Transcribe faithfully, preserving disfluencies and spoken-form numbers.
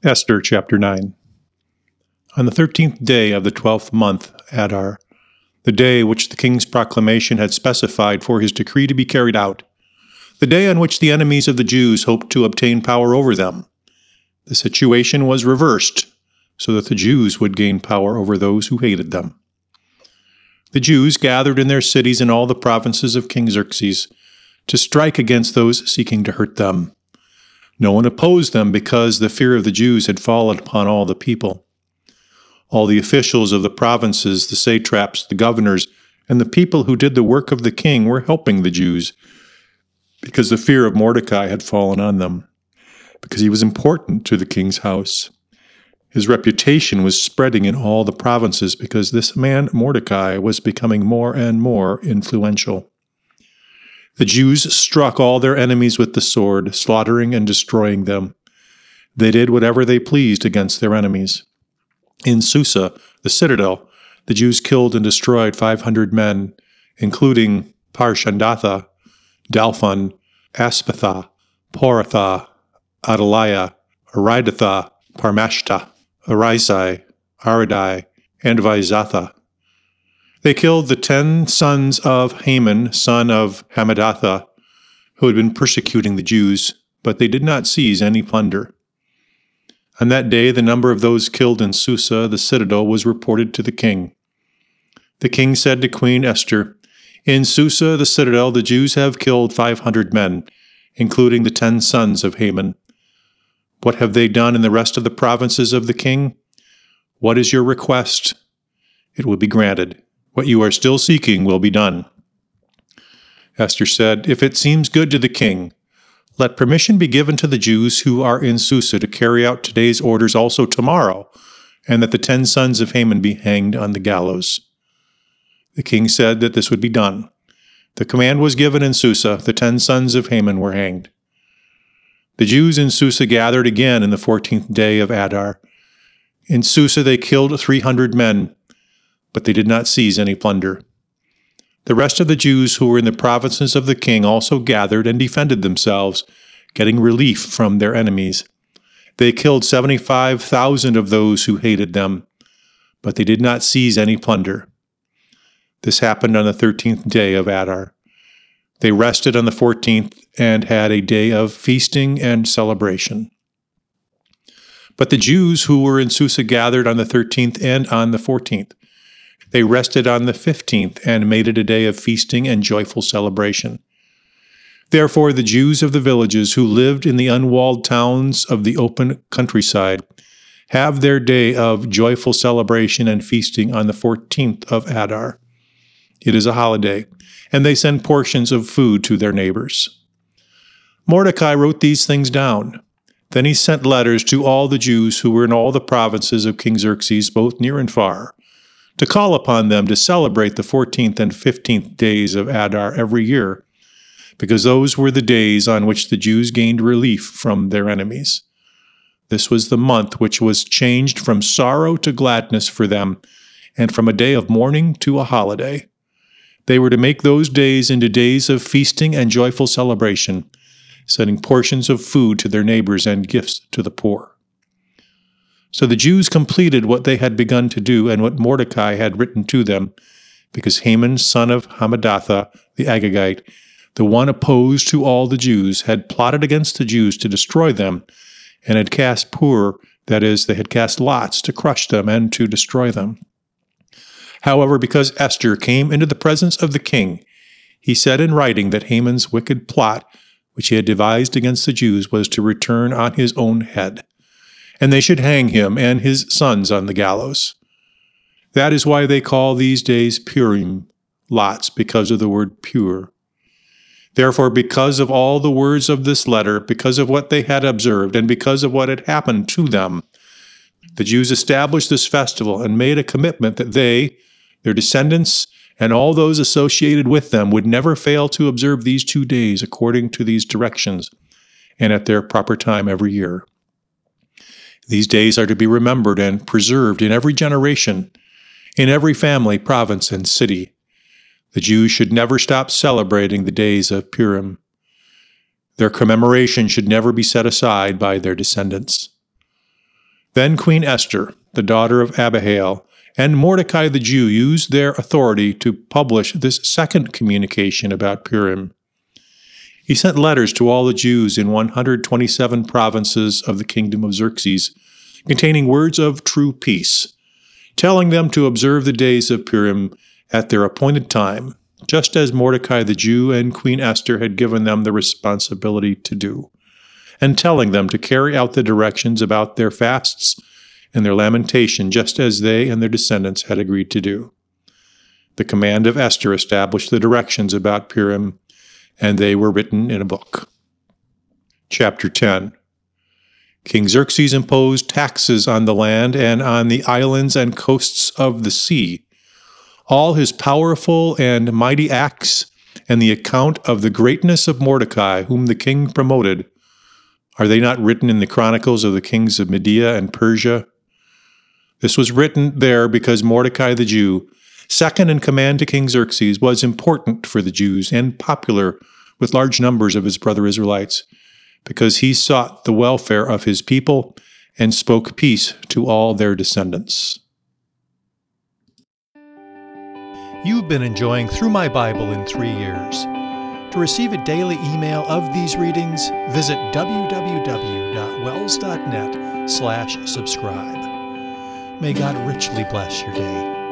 Esther chapter nine. On the thirteenth day of the twelfth month, Adar, the day which the king's proclamation had specified for his decree to be carried out, the day on which the enemies of the Jews hoped to obtain power over them, the situation was reversed, so that the Jews would gain power over those who hated them. The Jews gathered in their cities in all the provinces of King Xerxes to strike against those seeking to hurt them. No one opposed them because the fear of the Jews had fallen upon all the people. All the officials of the provinces, the satraps, the governors, and the people who did the work of the king were helping the Jews because the fear of Mordecai had fallen on them, because he was important to the king's house. His reputation was spreading in all the provinces because this man Mordecai was becoming more and more influential. The Jews struck all their enemies with the sword, slaughtering and destroying them. They did whatever they pleased against their enemies. In Susa, the citadel, the Jews killed and destroyed five hundred men, including Parshandatha, Dalphon, Aspatha, Poratha, Adaliah, Aridatha, Parmashta, Arisai, Aridai, and Vaizatha. They killed the ten sons of Haman, son of Hammedatha, who had been persecuting the Jews, but they did not seize any plunder. On that day, the number of those killed in Susa, the citadel, was reported to the king. The king said to Queen Esther, "In Susa, the citadel, the Jews have killed five hundred men, including the ten sons of Haman. What have they done in the rest of the provinces of the king? What is your request? It will be granted. What you are still seeking will be done." Esther said, "If it seems good to the king, let permission be given to the Jews who are in Susa to carry out today's orders also tomorrow, and that the ten sons of Haman be hanged on the gallows." The king said that this would be done. The command was given in Susa. The ten sons of Haman were hanged. The Jews in Susa gathered again in the fourteenth day of Adar. In Susa they killed three hundred men, but they did not seize any plunder. The rest of the Jews who were in the provinces of the king also gathered and defended themselves, getting relief from their enemies. They killed seventy-five thousand of those who hated them, but they did not seize any plunder. This happened on the thirteenth day of Adar. They rested on the fourteenth and had a day of feasting and celebration. But the Jews who were in Susa gathered on the thirteenth and on the fourteenth. They rested on the fifteenth and made it a day of feasting and joyful celebration. Therefore the Jews of the villages who lived in the unwalled towns of the open countryside have their day of joyful celebration and feasting on the fourteenth of Adar. It is a holiday, and they send portions of food to their neighbors. Mordecai wrote these things down. Then he sent letters to all the Jews who were in all the provinces of King Xerxes, both near and far, to call upon them to celebrate the fourteenth and fifteenth days of Adar every year, because those were the days on which the Jews gained relief from their enemies. This was the month which was changed from sorrow to gladness for them, and from a day of mourning to a holiday. They were to make those days into days of feasting and joyful celebration, sending portions of food to their neighbors and gifts to the poor. So the Jews completed what they had begun to do and what Mordecai had written to them, because Haman, son of Hammedatha, the Agagite, the one opposed to all the Jews, had plotted against the Jews to destroy them, and had cast pur, that is, they had cast lots to crush them and to destroy them. However, because Esther came into the presence of the king, he said in writing that Haman's wicked plot, which he had devised against the Jews, was to return on his own head, and they should hang him and his sons on the gallows. That is why they call these days Purim, lots, because of the word pure. Therefore, because of all the words of this letter, because of what they had observed, and because of what had happened to them, the Jews established this festival and made a commitment that they, their descendants, and all those associated with them would never fail to observe these two days according to these directions, and at their proper time every year. These days are to be remembered and preserved in every generation, in every family, province, and city. The Jews should never stop celebrating the days of Purim. Their commemoration should never be set aside by their descendants. Then Queen Esther, the daughter of Abihail, and Mordecai the Jew used their authority to publish this second communication about Purim. He sent letters to all the Jews in one hundred twenty-seven provinces of the kingdom of Xerxes, containing words of true peace, telling them to observe the days of Purim at their appointed time, just as Mordecai the Jew and Queen Esther had given them the responsibility to do, and telling them to carry out the directions about their fasts and their lamentation, just as they and their descendants had agreed to do. The command of Esther established the directions about Purim, and they were written in a book. Chapter ten. King Xerxes imposed taxes on the land and on the islands and coasts of the sea. All his powerful and mighty acts and the account of the greatness of Mordecai, whom the king promoted, are they not written in the chronicles of the kings of Media and Persia? This was written there because Mordecai the Jew, second in command to King Xerxes, was important for the Jews and popular with large numbers of his brother Israelites, because he sought the welfare of his people and spoke peace to all their descendants. You've been enjoying Through My Bible in Three Years. To receive a daily email of these readings, visit w w w dot wells dot net slash subscribe. May God richly bless your day.